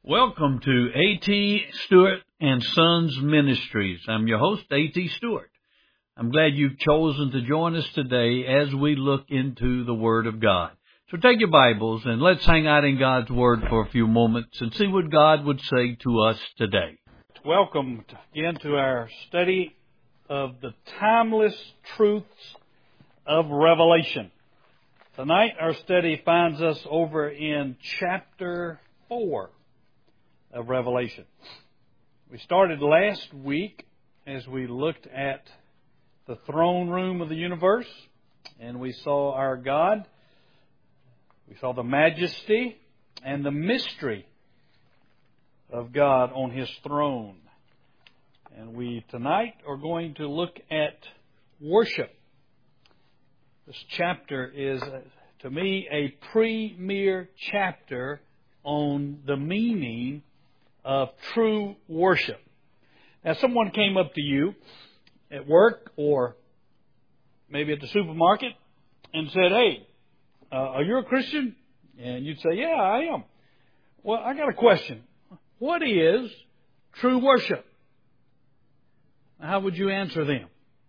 Welcome to A.T. Stewart and Sons Ministries. I'm your host, A.T. Stewart. I'm glad you've chosen to join us today as we look into the Word of God. So take your Bibles and let's hang out in God's Word for a few moments and see what God would say to us today. Welcome again to our study of the timeless truths of Revelation. Tonight our study finds us over in chapter 4 of Revelation. We started last week as we looked at the throne room of the universe, and we saw our God. We saw the majesty and the mystery of God on His throne. And we tonight are going to look at worship. This chapter is, to me, a premier chapter on the meaning of true worship. Now, someone came up to you at work or maybe at the supermarket and said, "Hey, are you a Christian?" And you'd say, "Yeah, I am." "Well, I got a question. What is true worship?" How would you answer them?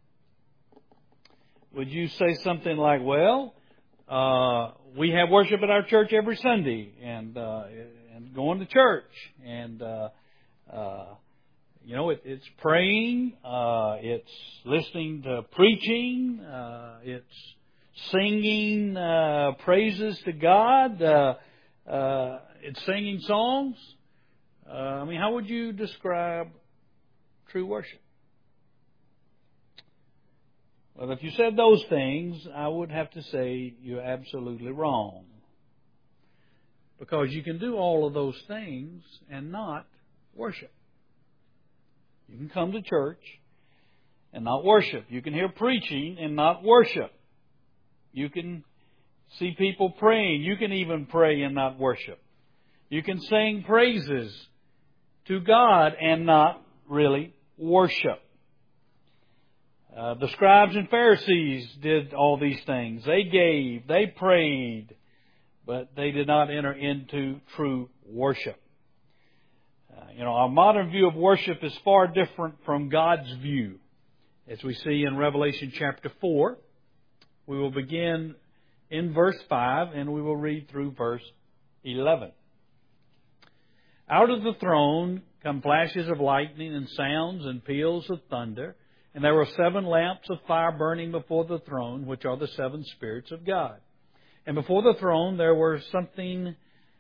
Would you say something like, "Well, we have worship at our church every Sunday, and going to church, and it's praying, it's listening to preaching, it's singing praises to God, it's singing songs." How would you describe true worship? Well, if you said those things, I would have to say you're absolutely wrong. Because you can do all of those things and not worship. You can come to church and not worship. You can hear preaching and not worship. You can see people praying. You can even pray and not worship. You can sing praises to God and not really worship. The scribes and Pharisees did all these things. They gave, they prayed, but they did not enter into true worship. Our modern view of worship is far different from God's view. As we see in Revelation chapter 4, we will begin in verse 5 and we will read through verse 11. "Out of the throne come flashes of lightning and sounds and peals of thunder. And there were 7 lamps of fire burning before the throne, which are the 7 spirits of God. And before the throne there was something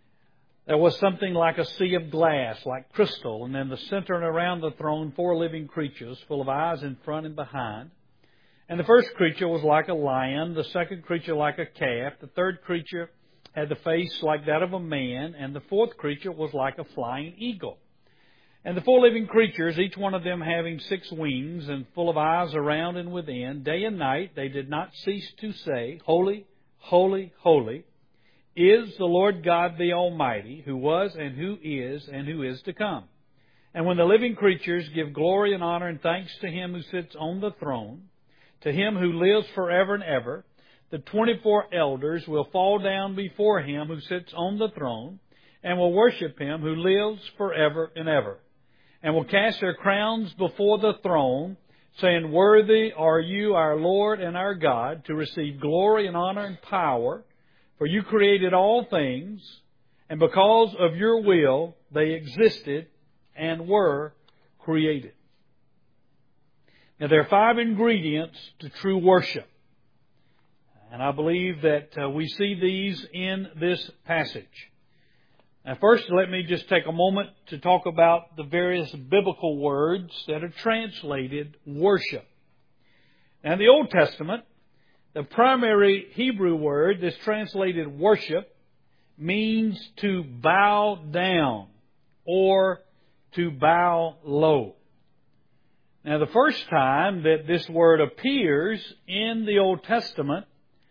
like a sea of glass, like crystal. And in the center and around the throne 4 living creatures, full of eyes in front and behind. And the first creature was like a lion, the second creature like a calf, the third creature had the face like that of a man, and the fourth creature was like a flying eagle. And the 4 living creatures, each one of them having 6 wings and full of eyes around and within, day and night they did not cease to say, 'Holy, holy, holy is the Lord God the Almighty, who was and who is to come.' And when the living creatures give glory and honor and thanks to Him who sits on the throne, to Him who lives forever and ever, the 24 elders will fall down before Him who sits on the throne and will worship Him who lives forever and ever. And will cast their crowns before the throne, saying, 'Worthy are you, our Lord and our God, to receive glory and honor and power, for you created all things, and because of your will they existed and were created.'" Now there are 5 ingredients to true worship. And I believe that we see these in this passage. Now first, let me just take a moment to talk about the various biblical words that are translated worship. Now in the Old Testament, the primary Hebrew word that's translated worship means to bow down or to bow low. Now the first time that this word appears in the Old Testament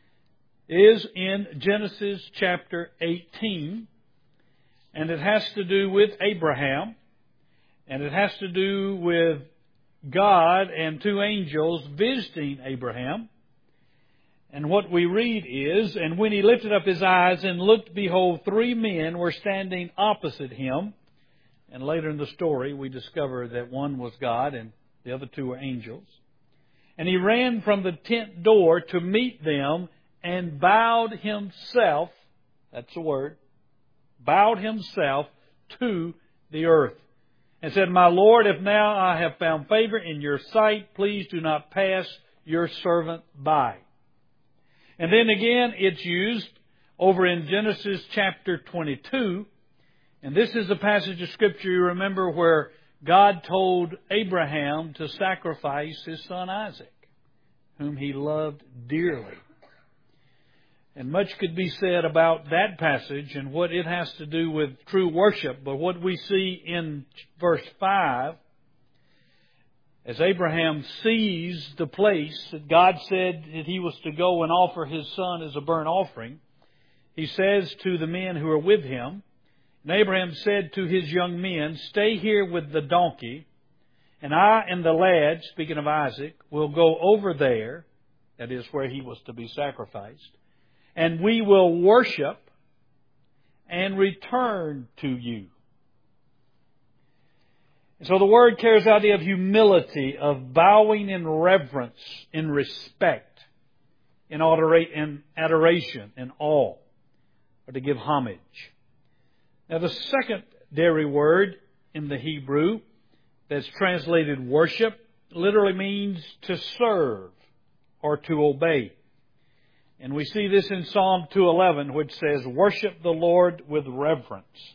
is in Genesis chapter 18. And it has to do with Abraham. And it has to do with God and 2 angels visiting Abraham. And what we read is, "And when he lifted up his eyes and looked, behold, 3 men were standing opposite him, And later in the story, we discover that one was God and the other two were angels. And he ran from the tent door to meet them and bowed himself, that's the word, bowed himself to the earth. And said, "My Lord, if now I have found favor in your sight, please do not pass your servant by." And then again, it's used over in Genesis chapter 22. And this is a passage of Scripture, you remember, where God told Abraham to sacrifice his son Isaac, whom he loved dearly. And much could be said about that passage and what it has to do with true worship. But what we see in verse 5, as Abraham sees the place that God said that he was to go and offer his son as a burnt offering, he says to the men who are with him, and Abraham said to his young men, "Stay here with the donkey, and I and the lad," speaking of Isaac, "will go over there," that is where he was to be sacrificed, "and we will worship and return to you." And so the word carries the idea of humility, of bowing in reverence, in respect, in adoration, in awe, or to give homage. Now the secondary word in the Hebrew that's translated worship literally means to serve or to obey. And we see this in Psalm 2:11, which says, "Worship the Lord with reverence."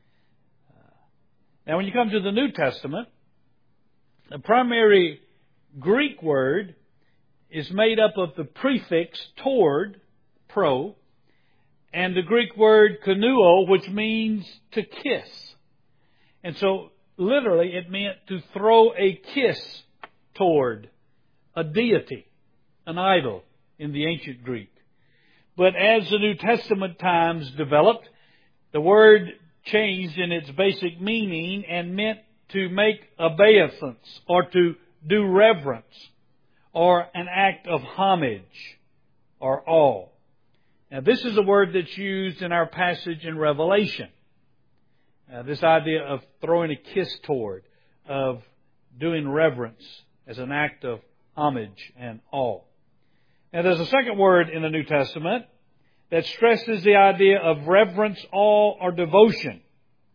Now when you come to the New Testament, the primary Greek word is made up of the prefix toward, pro, and the Greek word konuo, which means to kiss. And so, literally, it meant to throw a kiss toward a deity, an idol, in the ancient Greek. But as the New Testament times developed, the word changed in its basic meaning and meant to make obeisance or to do reverence or an act of homage or awe. Now, this is a word that's used in our passage in Revelation. This idea of throwing a kiss toward, of doing reverence as an act of homage and awe. Now, there's a second word in the New Testament that stresses the idea of reverence, awe, or devotion.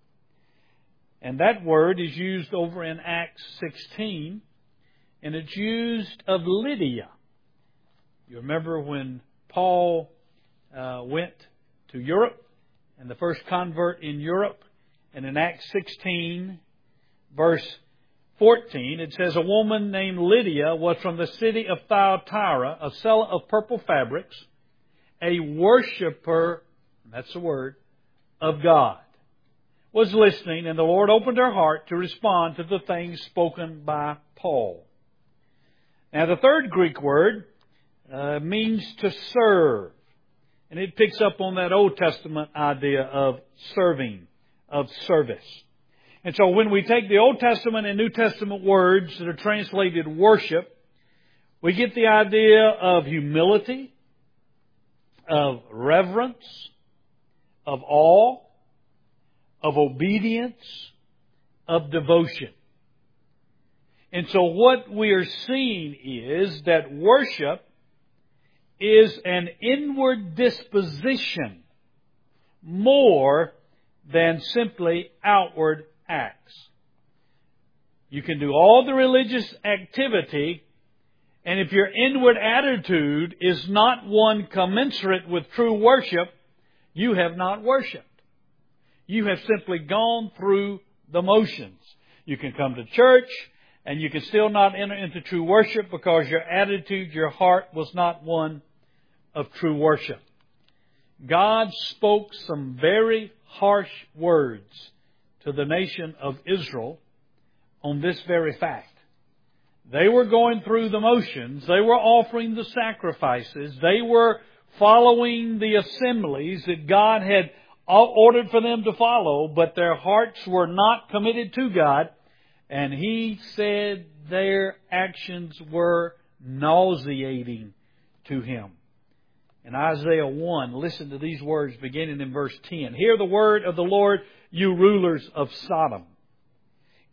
And that word is used over in Acts 16, and it's used of Lydia. You remember when Paul went to Europe, and the first convert in Europe, and in Acts 16, verse 14, it says, "A woman named Lydia was from the city of Thyatira, a seller of purple fabrics, a worshiper," that's the word, "of God, was listening, and the Lord opened her heart to respond to the things spoken by Paul." Now, the third Greek word means to serve. And it picks up on that Old Testament idea of serving, of service. And so when we take the Old Testament and New Testament words that are translated worship, we get the idea of humility, of reverence, of awe, of obedience, of devotion. And so what we are seeing is that worship is an inward disposition more than simply outward acts. You can do all the religious activity, and if your inward attitude is not one commensurate with true worship, you have not worshipped. You have simply gone through the motions. You can come to church, and you can still not enter into true worship because your attitude, your heart was not one of true worship. God spoke some very harsh words to the nation of Israel on this very fact. They were going through the motions. They were offering the sacrifices. They were following the assemblies that God had ordered for them to follow, but their hearts were not committed to God. And He said their actions were nauseating to Him. In Isaiah 1, listen to these words beginning in verse 10. "Hear the word of the Lord, you rulers of Sodom.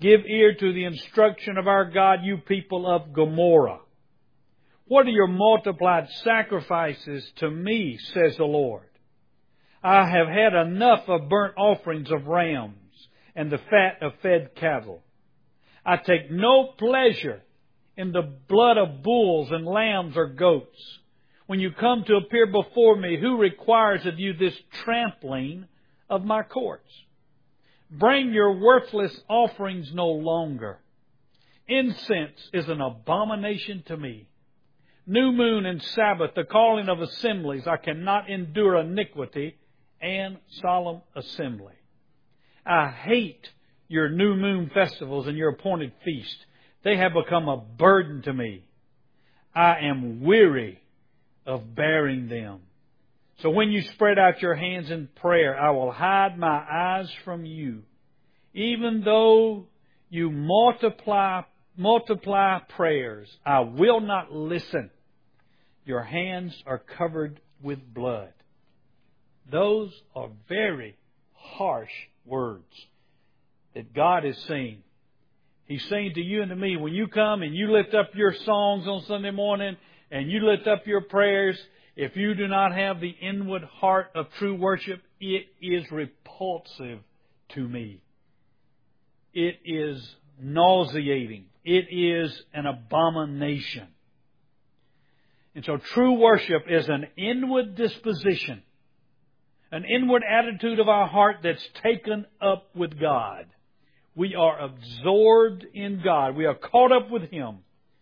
Give ear to the instruction of our God, you people of Gomorrah. What are your multiplied sacrifices to me, says the Lord? I have had enough of burnt offerings of rams and the fat of fed cattle. I take no pleasure in the blood of bulls and lambs or goats. When you come to appear before me, who requires of you this trampling of my courts? Bring your worthless offerings no longer. Incense is an abomination to me. New moon and Sabbath, the calling of assemblies, I cannot endure iniquity and solemn assembly. I hate your new moon festivals and your appointed feast. They have become a burden to me. I am weary of bearing them. So when you spread out your hands in prayer, I will hide my eyes from you. Even though you multiply prayers, I will not listen. Your hands are covered with blood. Those are very harsh words that God is saying. He's saying to you and to me, when you come and you lift up your songs on Sunday morning and you lift up your prayers, if you do not have the inward heart of true worship, it is repulsive to me. It is nauseating. It is an abomination. And so true worship is an inward disposition, an inward attitude of our heart that's taken up with God. We are absorbed in God. We are caught up with Him.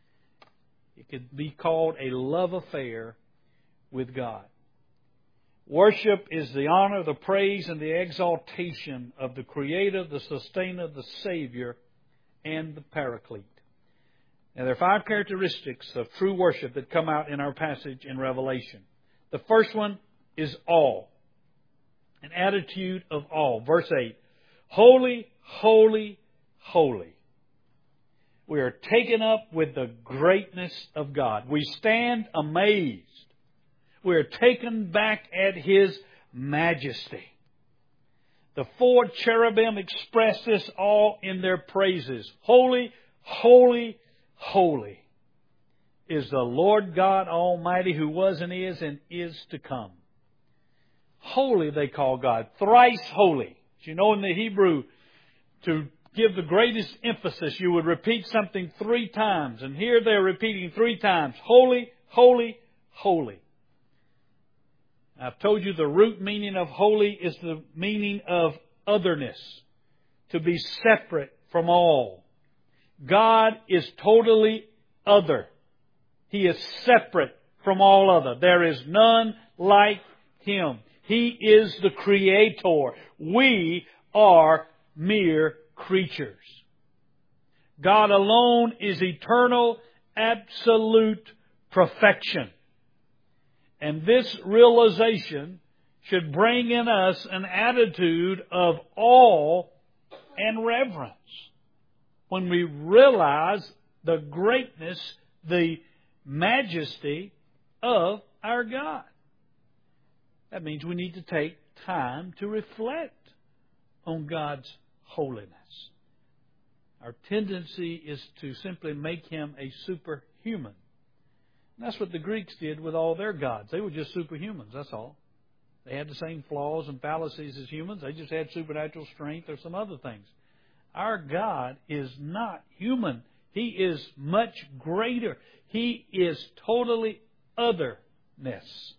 It could be called a love affair with God. Worship is the honor, the praise, and the exaltation of the Creator, the Sustainer, the Savior, and the Paraclete. Now, there are 5 characteristics of true worship that come out in our passage in Revelation. The first one is awe, an attitude of awe. Verse 8, holy, holy, holy. We are taken up with the greatness of God. We stand amazed. We are taken back at His majesty. The 4 cherubim express this all in their praises. Holy, holy, holy is the Lord God Almighty, who was and is to come. Holy they call God. Thrice holy. You know, in the Hebrew, to give the greatest emphasis, you would repeat something 3 times. And here they're repeating 3 times. Holy, holy, holy. I've told you the root meaning of holy is the meaning of otherness. To be separate from all. God is totally other. He is separate from all other. There is none like Him. He is the Creator. We are mere creatures. God alone is eternal, absolute perfection. And this realization should bring in us an attitude of awe and reverence. When we realize the greatness, the majesty of our God. That means we need to take time to reflect on God's holiness. Our tendency is to simply make Him a superhuman. And that's what the Greeks did with all their gods. They were just superhumans, that's all. They had the same flaws and fallacies as humans. They just had supernatural strength or some other things. Our God is not human. He is much greater. He is totally otherness.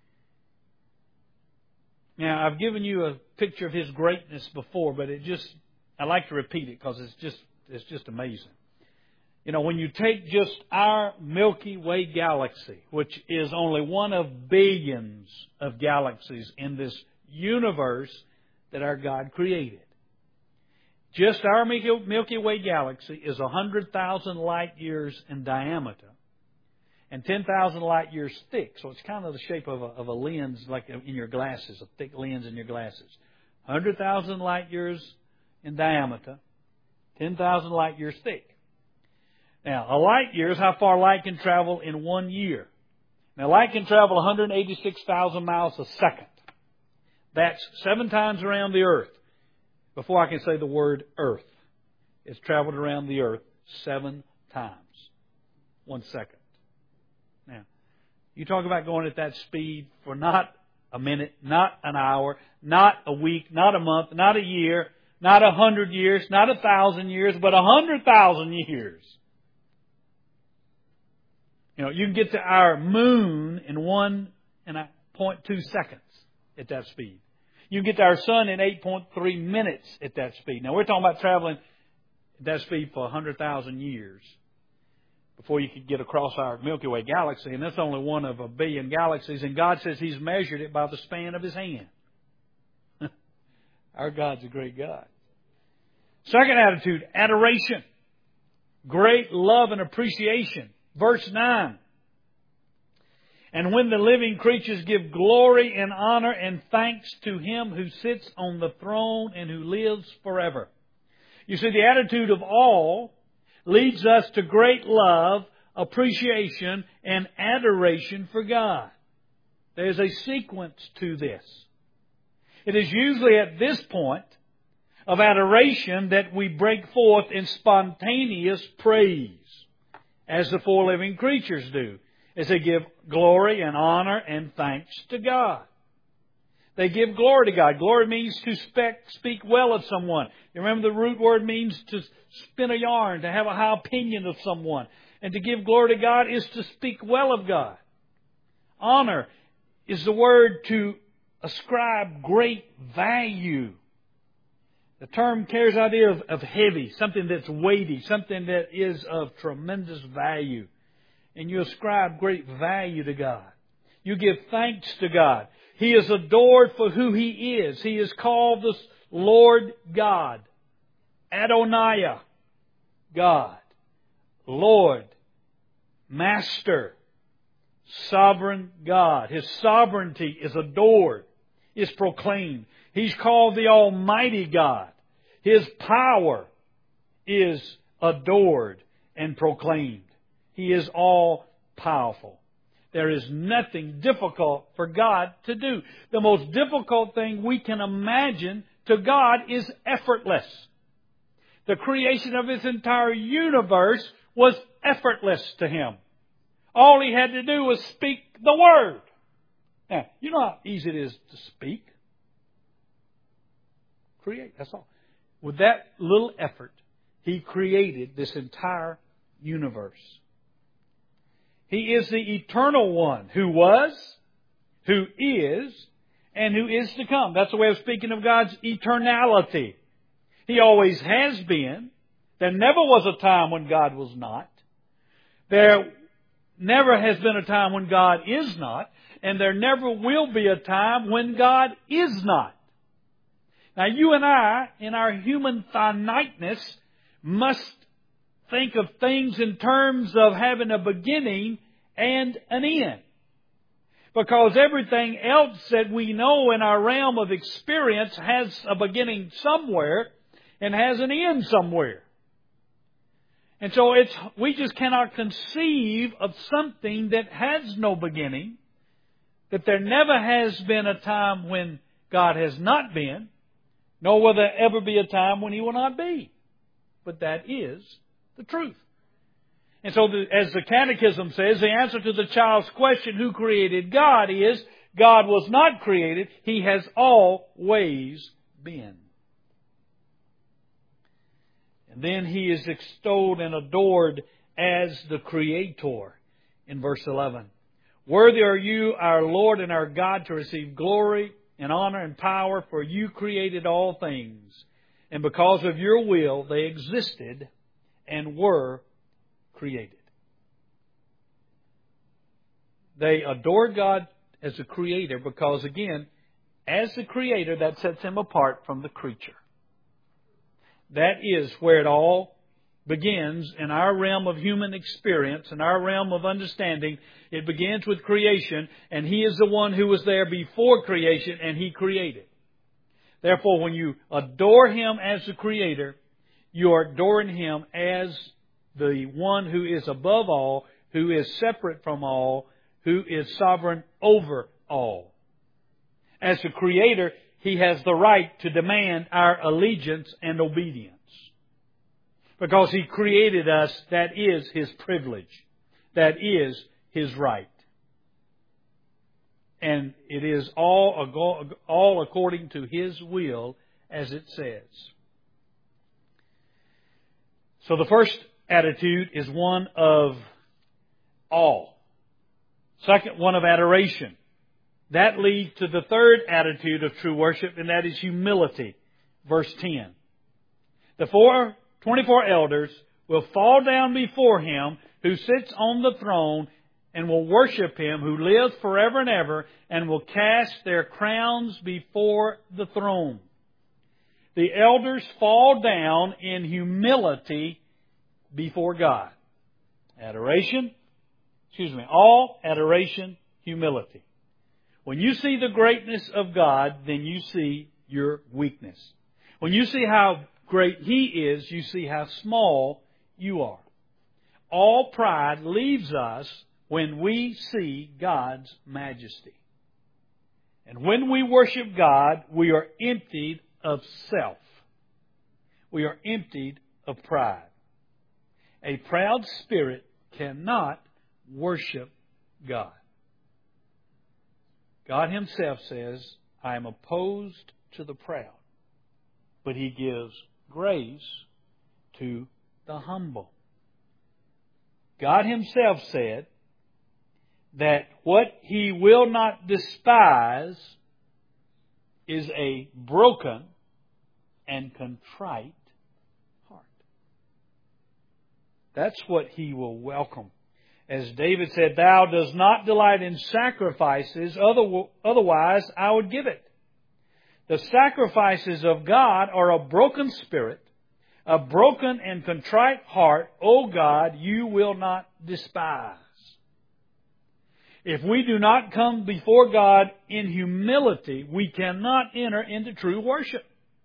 Now, I've given you a picture of His greatness before, but I like to repeat it because it's just amazing. You know, when you take just our Milky Way galaxy, which is only one of billions of galaxies in this universe that our God created. Just our Milky Way galaxy is 100,000 light years in diameter and 10,000 light years thick. So it's kind of the shape of a lens, like in your glasses, a thick lens in your glasses. 100,000 light years in diameter, 10,000 light years thick. Now, a light year is how far light can travel in 1 year. Now, light can travel 186,000 miles a second. That's 7 times around the earth before I can say the word earth. it's traveled around the earth 7 times. 1 second. Now, you talk about going at that speed for not a minute, not an hour, not a week, not a month, not a year, not 100 years, not 1,000 years, but 100,000 years. You know, you can get to our moon in 1.2 seconds at that speed. You can get to our sun in 8.3 minutes at that speed. Now, we're talking about traveling at that speed for 100,000 years before you could get across our Milky Way galaxy, and that's only one of a billion galaxies, and God says He's measured it by the span of His hand. Our God's a great God. Second attitude, adoration. Great love and appreciation. Verse 9. And when the living creatures give glory and honor and thanks to Him who sits on the throne and who lives forever. You see, the attitude of all leads us to great love, appreciation, and adoration for God. There's a sequence to this. It is usually at this point of adoration that we break forth in spontaneous praise, as the 4 living creatures do, as they give glory and honor and thanks to God. They give glory to God. Glory means to speak well of someone. You remember the root word means to spin a yarn, to have a high opinion of someone. And to give glory to God is to speak well of God. Honor is the word to ascribe great value. The term carries the idea of heavy, something that's weighty, something that is of tremendous value. And you ascribe great value to God. You give thanks to God. He is adored for who He is. He is called the Lord God. Adonai, God. Lord, Master, Sovereign God. His sovereignty is adored, is proclaimed. He's called the Almighty God. His power is adored and proclaimed. He is all-powerful. There is nothing difficult for God to do. The most difficult thing we can imagine to God is effortless. The creation of His entire universe was effortless to Him. All He had to do was speak the Word. Now, you know how easy it is to speak. Create, that's all. With that little effort, He created this entire universe. He is the eternal one who was, who is, and who is to come. That's the way of speaking of God's eternality. He always has been. There never was a time when God was not. There never has been a time when God is not. And there never will be a time when God is not. Now, you and I, in our human finiteness, must think of things in terms of having a beginning and an end. Because everything else that we know in our realm of experience has a beginning somewhere and has an end somewhere. And so we just cannot conceive of something that has no beginning, that there never has been a time when God has not been, nor will there ever be a time when He will not be. But that is the truth. And so, as the Catechism says, the answer to the child's question, who created God, is God was not created. He has always been. And then He is extolled and adored as the Creator in verse 11. Worthy are you, our Lord and our God, to receive glory and honor and power, for you created all things. And because of your will, they existed and were created. They adore God as a creator because, again, as the creator, that sets Him apart from the creature. That is where it all begins in our realm of human experience, in our realm of understanding. It begins with creation, and He is the one who was there before creation, and He created. Therefore, when you adore Him as the Creator, you are adoring Him as the one who is above all, who is separate from all, who is sovereign over all. As the Creator, He has the right to demand our allegiance and obedience. Because He created us, that is His privilege. That is His right. And it is all according to His will, as it says. So the first attitude is one of awe. Second, one of adoration. That leads to the third attitude of true worship, and that is humility. Verse 10. The 24 elders will fall down before Him who sits on the throne and will worship Him who lives forever and ever, and will cast their crowns before the throne. The elders fall down in humility before God. Awe, adoration, humility. When you see the greatness of God, then you see your weakness. When you see how great He is, you see how small you are. All pride leaves us when we see God's majesty. And when we worship God, we are emptied of self. We are emptied of pride. A proud spirit cannot worship God. God Himself says, I am opposed to the proud, but He gives grace to the humble. God Himself said that what He will not despise is a broken and contrite heart. That's what He will welcome. As David said, Thou dost not delight in sacrifices, otherwise I would give it. The sacrifices of God are a broken spirit, a broken and contrite heart, O God, You will not despise. If we do not come before God in humility, we cannot enter into true worship.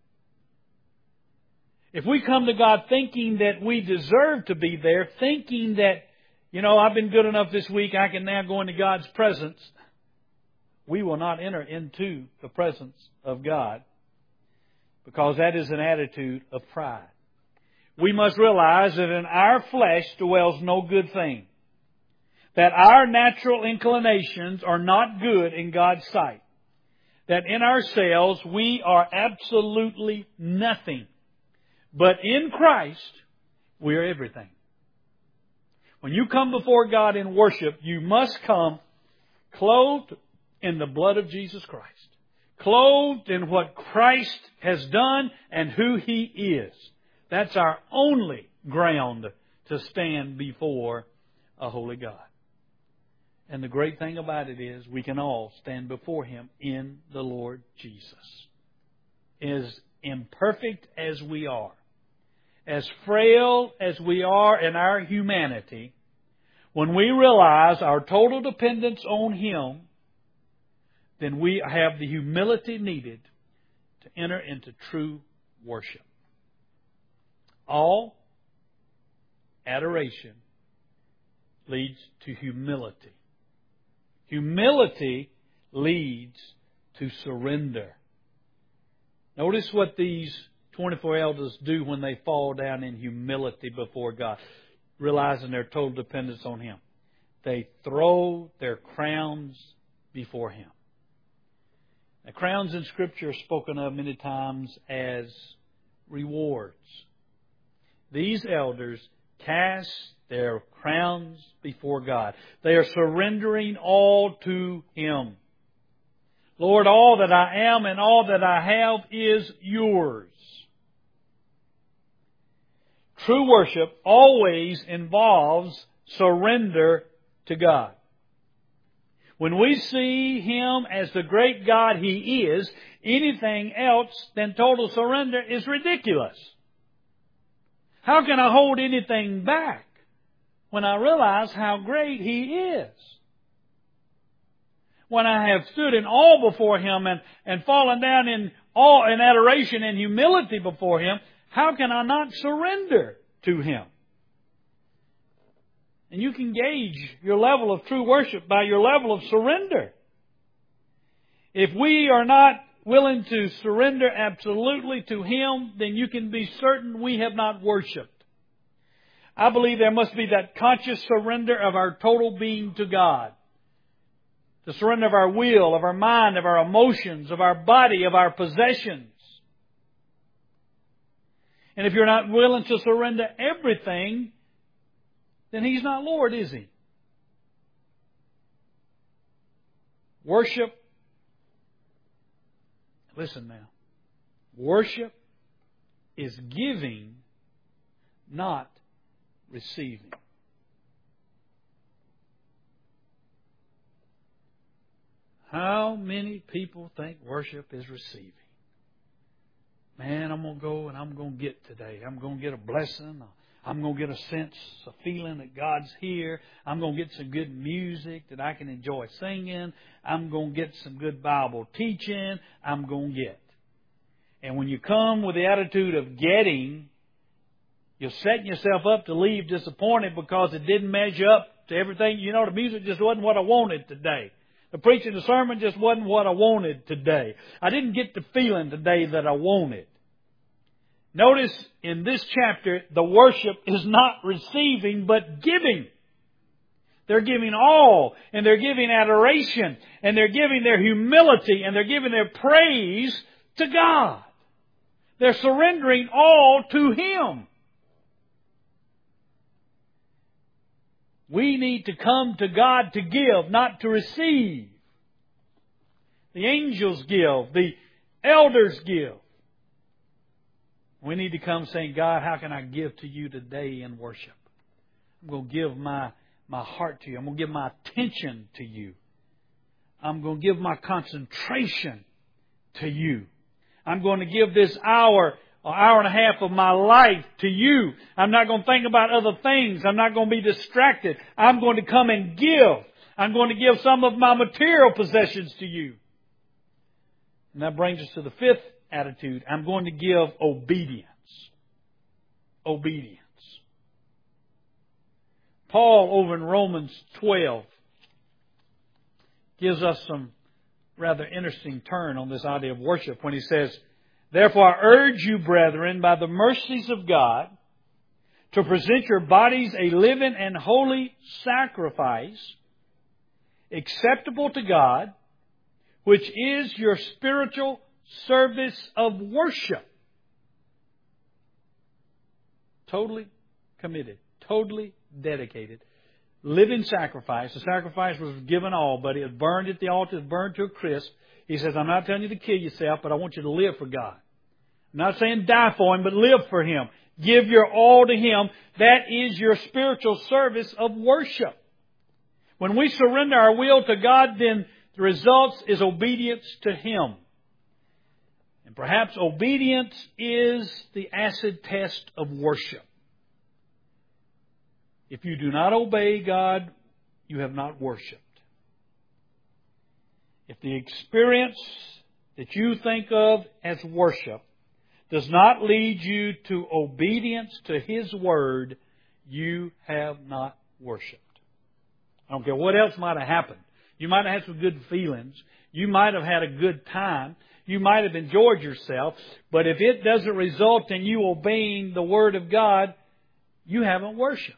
If we come to God thinking that we deserve to be there, thinking that, I've been good enough this week, I can now go into God's presence, we will not enter into the presence of God, because that is an attitude of pride. We must realize that in our flesh dwells no good thing, that our natural inclinations are not good in God's sight, that in ourselves we are absolutely nothing, but in Christ we are everything. When you come before God in worship, you must come clothed in the blood of Jesus Christ, clothed in what Christ has done and who He is. That's our only ground to stand before a holy God. And the great thing about it is we can all stand before Him in the Lord Jesus. As imperfect as we are, as frail as we are in our humanity, when we realize our total dependence on Him, then we have the humility needed to enter into true worship. All adoration leads to humility. Humility leads to surrender. Notice what these 24 elders do when they fall down in humility before God, realizing their total dependence on Him. They throw their crowns before Him. Now, crowns in Scripture are spoken of many times as rewards. These elders cast their crowns before God. They are surrendering all to Him. Lord, all that I am and all that I have is Yours. True worship always involves surrender to God. When we see Him as the great God He is, anything else than total surrender is ridiculous. How can I hold anything back when I realize how great He is? When I have stood in awe before Him and fallen down in awe and adoration and humility before Him, how can I not surrender to Him? And you can gauge your level of true worship by your level of surrender. If we are not willing to surrender absolutely to Him, then you can be certain we have not worshiped. I believe there must be that conscious surrender of our total being to God. The surrender of our will, of our mind, of our emotions, of our body, of our possessions. And if you're not willing to surrender everything, then He's not Lord, is He? Worship. Listen now. Worship is giving, not receiving. How many people think worship is receiving? Man, I'm going to go and I'm going to get today. I'm going to get a blessing. I'm going to get a sense, a feeling that God's here. I'm going to get some good music that I can enjoy singing. I'm going to get some good Bible teaching. I'm going to get. And when you come with the attitude of getting, you're setting yourself up to leave disappointed because it didn't measure up to everything. You know, the music just wasn't what I wanted today. The preaching, the sermon just wasn't what I wanted today. I didn't get the feeling today that I wanted. Notice in this chapter, the worship is not receiving, but giving. They're giving all, and they're giving adoration, and they're giving their humility, and they're giving their praise to God. They're surrendering all to Him. We need to come to God to give, not to receive. The angels give. The elders give. We need to come saying, God, how can I give to You today in worship? I'm going to give my heart to You. I'm going to give my attention to You. I'm going to give my concentration to You. I'm going to give this hour or hour and a half of my life to You. I'm not going to think about other things. I'm not going to be distracted. I'm going to come and give. I'm going to give some of my material possessions to You. And that brings us to the fifth attitude. I'm going to give obedience. Obedience. Paul over in Romans 12 gives us some rather interesting turn on this idea of worship when he says, therefore I urge you, brethren, by the mercies of God, to present your bodies a living and holy sacrifice, acceptable to God, which is your spiritual service of worship. Totally committed, totally dedicated. Living sacrifice. The sacrifice was given all, but it was burned at the altar, it was burned to a crisp. He says, I'm not telling you to kill yourself, but I want you to live for God. I'm not saying die for Him, but live for Him. Give your all to Him. That is your spiritual service of worship. When we surrender our will to God, then the result is obedience to Him. And perhaps obedience is the acid test of worship. If you do not obey God, you have not worshipped. If the experience that you think of as worship does not lead you to obedience to His Word, you have not worshipped. I don't care what else might have happened. You might have had some good feelings. You might have had a good time. You might have enjoyed yourself. But if it doesn't result in you obeying the Word of God, you haven't worshipped.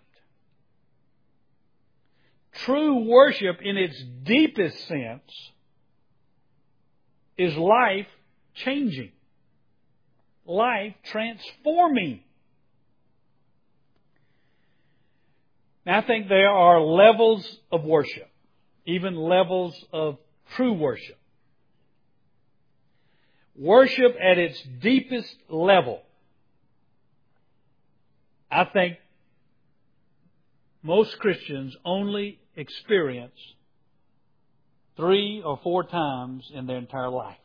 True worship in its deepest sense is life-changing, life-transforming. Now, I think there are levels of worship, even levels of true worship. Worship at its deepest level, I think most Christians only experience 3 or 4 times in their entire life.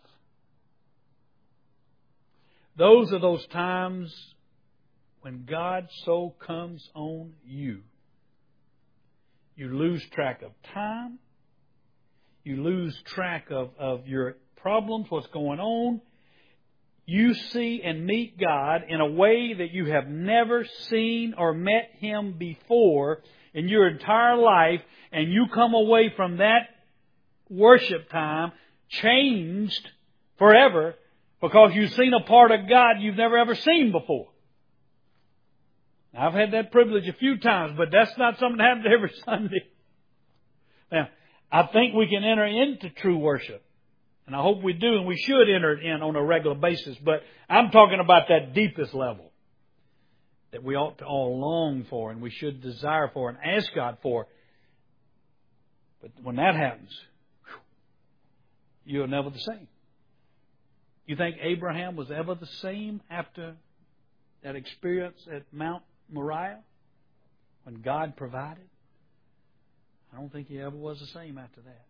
Those are those times when God so comes on you. You lose track of time. You lose track of your problems, what's going on. You see and meet God in a way that you have never seen or met Him before in your entire life, and you come away from that worship time changed forever because you've seen a part of God you've never ever seen before. Now, I've had that privilege a few times, but that's not something that happens every Sunday. Now, I think we can enter into true worship. And I hope we do, and we should enter it in on a regular basis. But I'm talking about that deepest level that we ought to all long for and we should desire for and ask God for. But when that happens, you're never the same. You think Abraham was ever the same after that experience at Mount Moriah when God provided? I don't think he ever was the same after that.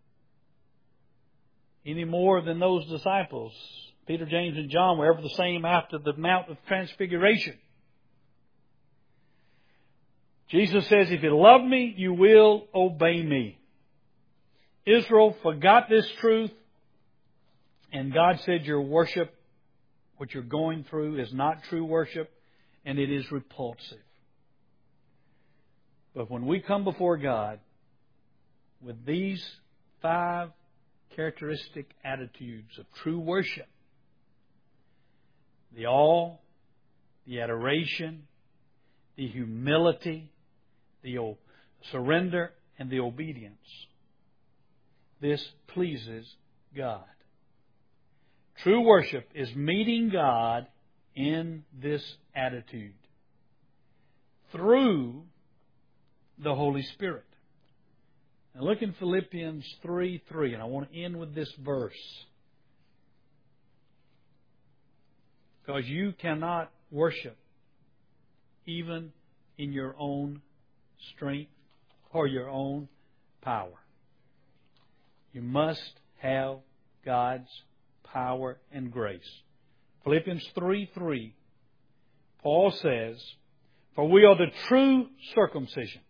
Any more than those disciples, Peter, James, and John, were ever the same after the Mount of Transfiguration. Jesus says, if you love me, you will obey me. Israel forgot this truth, and God said your worship, what you're going through, is not true worship, and it is repulsive. But when we come before God with these 5 characteristic attitudes of true worship, the awe, the adoration, the humility, the surrender, and the obedience, this pleases God. True worship is meeting God in this attitude through the Holy Spirit. Now look in Philippians 3:3, and I want to end with this verse. Because you cannot worship even in your own strength or your own power. You must have God's power and grace. Philippians 3:3, Paul says, for we are the true circumcision.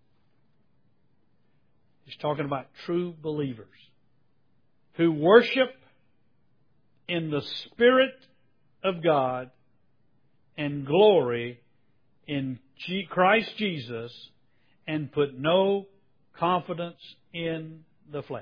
He's talking about true believers who worship in the Spirit of God and glory in Christ Jesus and put no confidence in the flesh.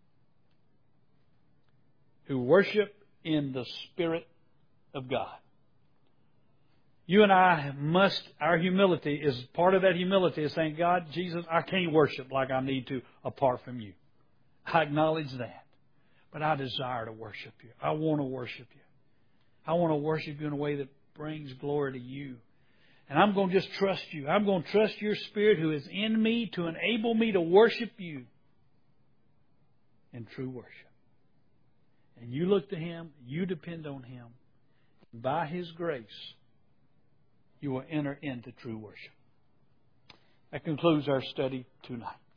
Who worship in the Spirit of God. You and I must, our humility is part of that humility is saying, God, Jesus, I can't worship like I need to apart from you. I acknowledge that. But I desire to worship you. I want to worship you. I want to worship you in a way that brings glory to you. And I'm going to just trust you. I'm going to trust your Spirit who is in me to enable me to worship you in true worship. And you look to Him, you depend on Him. By His grace, you will enter into true worship. That concludes our study tonight.